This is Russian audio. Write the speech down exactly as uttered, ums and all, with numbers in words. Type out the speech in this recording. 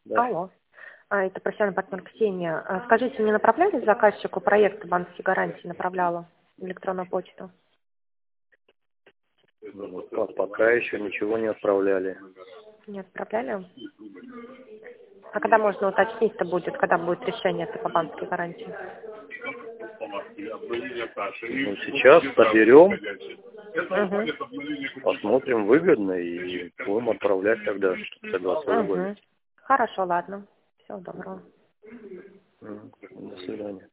Да. Алло. А, это профессиональный партнер Ксения. А, Скажите, не направляли заказчику проект банковской гарантии? Направляла в электронную почту? Ну, по- Пока еще ничего не отправляли. Не отправляли? А когда можно уточнить-то будет, когда будет решение это по банковской гарантии? Ну, сейчас соберем, Угу. посмотрим, выгодно, и будем отправлять тогда, чтобы согласовывали. Угу. Хорошо, ладно. Всего доброго. М, До свидания.